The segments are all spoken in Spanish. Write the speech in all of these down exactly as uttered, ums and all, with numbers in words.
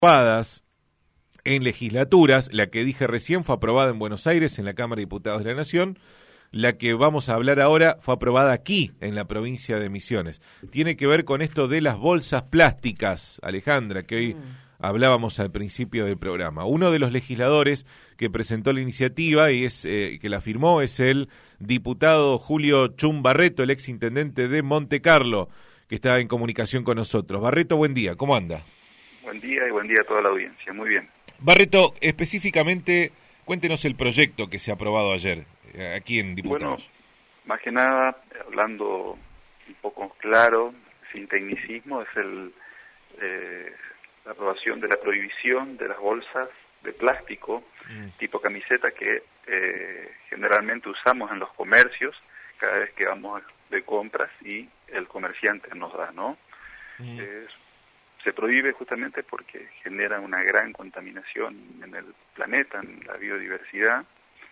aprobadas en legislaturas. La que dije recién fue aprobada en Buenos Aires, en la Cámara de Diputados de la Nación. La que vamos a hablar ahora fue aprobada aquí, en la provincia de Misiones. Tiene que ver con esto de las bolsas plásticas, Alejandra, que hoy mm. hablábamos al principio del programa. Uno de los legisladores que presentó la iniciativa y es eh, que la firmó es el diputado Julio Chum Barreto, el ex intendente de Monte Carlo, que está en comunicación con nosotros. Barreto, buen día, ¿cómo anda? Buen día y buen día a toda la audiencia, muy bien. Barreto, específicamente, cuéntenos el proyecto que se ha aprobado ayer, eh, aquí en Diputados. Bueno, más que nada, hablando un poco claro, sin tecnicismo, es el eh, la aprobación de la prohibición de las bolsas de plástico mm. tipo camiseta que eh, generalmente usamos en los comercios cada vez que vamos de compras y el comerciante nos da, ¿no? Mm. Eh, se prohíbe justamente porque genera una gran contaminación en el planeta, en la biodiversidad,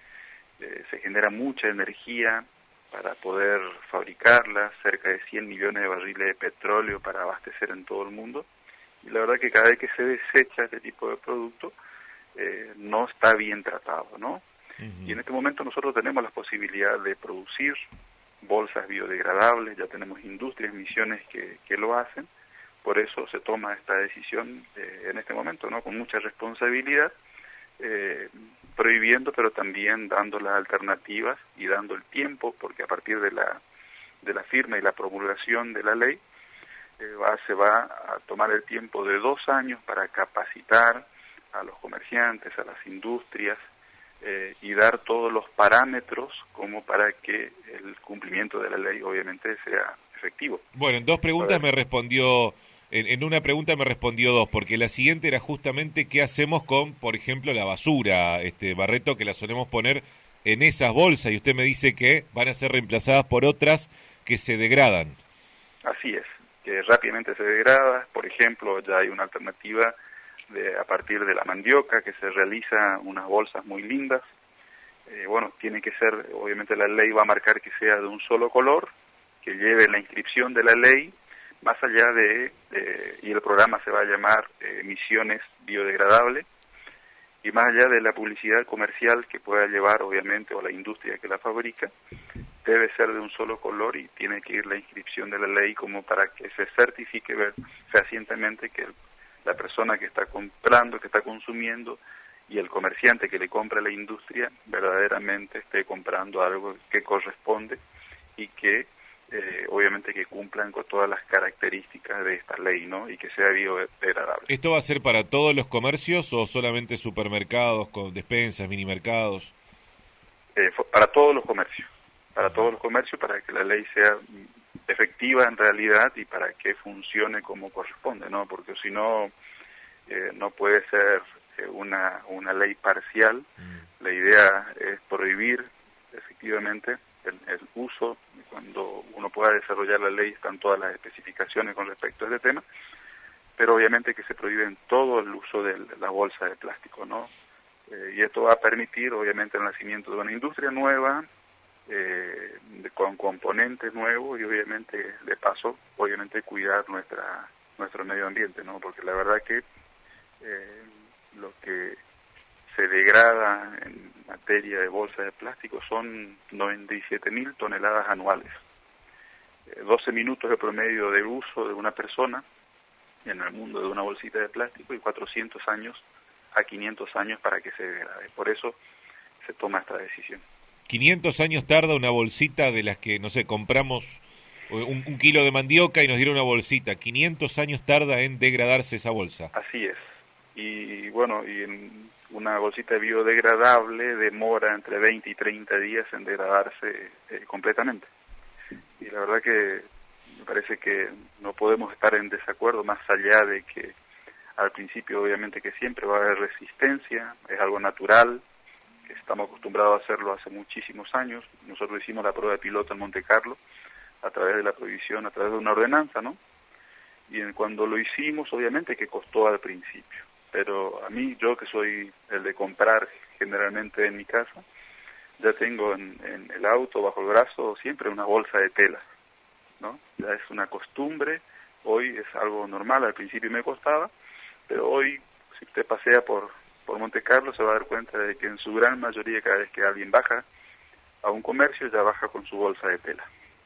eh, se genera mucha energía para poder fabricarla, cerca de cien millones de barriles de petróleo para abastecer en todo el mundo, y la verdad que cada vez que se desecha este tipo de producto, eh, no está bien tratado, ¿no? Uh-huh. Y en este momento nosotros tenemos la posibilidad de producir bolsas biodegradables, ya tenemos industrias, misiones que, que lo hacen. Por eso se toma esta decisión eh, en este momento, ¿no? Con mucha responsabilidad, eh, prohibiendo, pero también dando las alternativas y dando el tiempo, porque a partir de la de la firma y la promulgación de la ley, eh, va, se va a tomar el tiempo de dos años para capacitar a los comerciantes, a las industrias, eh, y dar todos los parámetros como para que el cumplimiento de la ley obviamente sea efectivo. Bueno, en dos preguntas me respondió... En, en una pregunta me respondió dos, porque la siguiente era justamente qué hacemos con, por ejemplo, la basura, este Barreto, que la solemos poner en esas bolsas, y usted me dice que van a ser reemplazadas por otras que se degradan. Así es, que rápidamente se degrada. Por ejemplo, ya hay una alternativa de a partir de la mandioca, que se realiza unas bolsas muy lindas. Eh, bueno, tiene que ser, obviamente la ley va a marcar que sea de un solo color, que lleve la inscripción de la ley, más allá de, eh, y el programa se va a llamar eh, Misiones Biodegradables, y más allá de la publicidad comercial que pueda llevar, obviamente, o la industria que la fabrica, debe ser de un solo color y tiene que ir la inscripción de la ley como para que se certifique fehacientemente que el, la persona que está comprando, que está consumiendo, y el comerciante que le compra a la industria, verdaderamente esté comprando algo que corresponde y que Eh, obviamente que cumplan con todas las características de esta ley, ¿no? Y que sea biodegradable. ¿Esto va a ser para todos los comercios o solamente supermercados, con despensas, minimercados? Eh, para todos los comercios, para todos los comercios, para que la ley sea efectiva en realidad y para que funcione como corresponde, ¿no? Porque si no, eh, no puede ser eh, una, una ley parcial. Mm. La idea es prohibir efectivamente el, el uso. Cuando uno pueda desarrollar la ley están todas las especificaciones con respecto a este tema, pero obviamente que se prohíben todo el uso de la bolsa de plástico, ¿no? Eh, y esto va a permitir obviamente el nacimiento de una industria nueva, eh, de, con componentes nuevos y obviamente de paso, obviamente cuidar nuestra nuestro medio ambiente, ¿no? Porque la verdad que eh, lo que se degrada en materia de bolsas de plástico son noventa y siete mil toneladas anuales. Eh, doce minutos de promedio de uso de una persona en el mundo de una bolsita de plástico y cuatrocientos años a quinientos años para que se degrade. Por eso se toma esta decisión. quinientos años tarda una bolsita de las que, no sé, compramos un, un kilo de mandioca y nos dieron una bolsita. quinientos años tarda en degradarse esa bolsa. Así es. Y bueno, y en una bolsita biodegradable demora entre veinte y treinta días en degradarse eh, completamente. Y la verdad que me parece que no podemos estar en desacuerdo, más allá de que al principio obviamente que siempre va a haber resistencia, es algo natural, que estamos acostumbrados a hacerlo hace muchísimos años. Nosotros hicimos la prueba de piloto en Monte Carlo a través de la prohibición, a través de una ordenanza, ¿no? Y en, cuando lo hicimos, obviamente que costó al principio. Pero a mí, yo que soy el de comprar generalmente en mi casa, ya tengo en, en el auto, bajo el brazo, siempre una bolsa de tela, ¿no? Ya es una costumbre, hoy es algo normal, al principio me costaba, pero hoy usted pasea por, por Monte Carlo se va a dar cuenta de que en su gran mayoría cada vez que alguien baja a un comercio ya baja con su bolsa de tela.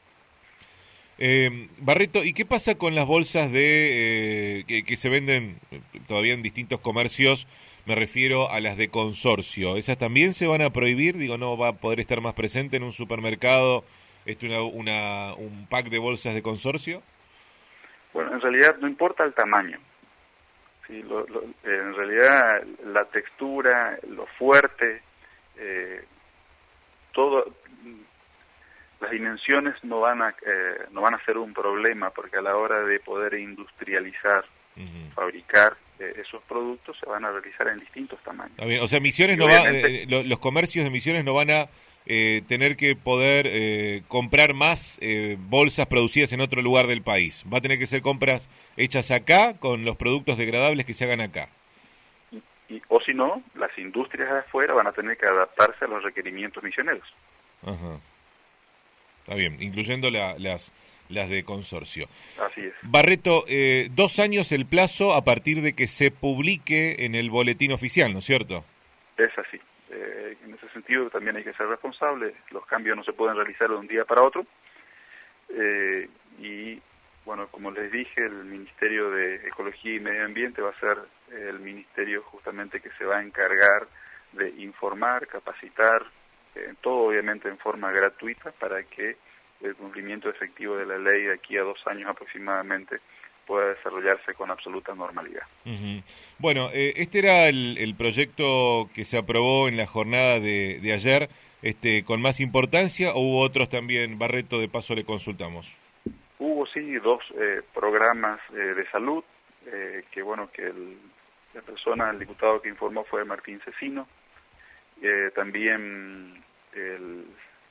Eh, Barreto, ¿y qué pasa con las bolsas de eh, que, que se venden todavía en distintos comercios? Me refiero a las de consorcio. ¿Esas también se van a prohibir? Digo, ¿no va a poder estar más presente en un supermercado este, una, una, un pack de bolsas de consorcio? Bueno, en realidad no importa el tamaño. Sí, lo, lo, en realidad la textura, lo fuerte, eh, todo... las dimensiones no van a eh, no van a ser un problema, porque a la hora de poder industrializar, uh-huh. fabricar eh, esos productos se van a realizar en distintos tamaños. Está bien. O sea, Misiones y no obviamente... va, eh, los comercios de Misiones no van a eh, tener que poder eh, comprar más eh, bolsas producidas en otro lugar del país. Va a tener que ser compras hechas acá con los productos degradables que se hagan acá. Y, y, o si no, las industrias de afuera van a tener que adaptarse a los requerimientos misioneros. Ajá. Uh-huh. Está bien, incluyendo la, las las de consorcio. Así es. Barreto, eh, dos años el plazo a partir de que se publique en el boletín oficial, ¿no es cierto? Es así. Eh, en ese sentido también hay que ser responsable. Los cambios no se pueden realizar de un día para otro. Eh, y, bueno, como les dije, el Ministerio de Ecología y Medio Ambiente va a ser el ministerio justamente que se va a encargar de informar, capacitar, Eh, todo obviamente en forma gratuita para que el cumplimiento efectivo de la ley de aquí a dos años aproximadamente pueda desarrollarse con absoluta normalidad. Uh-huh. Bueno, eh, este era el, el proyecto que se aprobó en la jornada de, de ayer, este, con más importancia, ¿o hubo otros también? Barreto, de paso le consultamos. Hubo sí dos eh, programas eh, de salud, eh, que bueno, que el, la persona, el diputado que informó fue Martín Cecino. Eh, también el,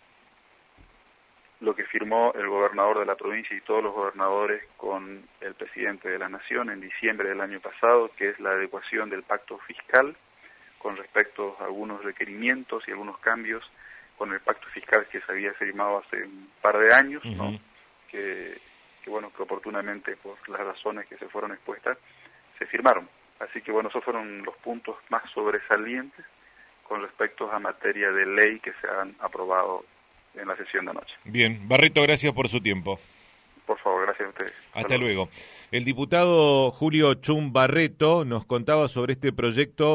lo que firmó el gobernador de la provincia y todos los gobernadores con el presidente de la Nación en diciembre del año pasado, que es la adecuación del pacto fiscal con respecto a algunos requerimientos y algunos cambios con el pacto fiscal que se había firmado hace un par de años, uh-huh. ¿no? que, que bueno, que oportunamente por las razones que se fueron expuestas se firmaron. Así que bueno, esos fueron los puntos más sobresalientes con respecto a materia de ley que se han aprobado en la sesión de anoche. Bien, Barreto, gracias por su tiempo. Por favor, gracias a ustedes. Hasta, Hasta luego. luego. El diputado Julio Chum Barreto nos contaba sobre este proyecto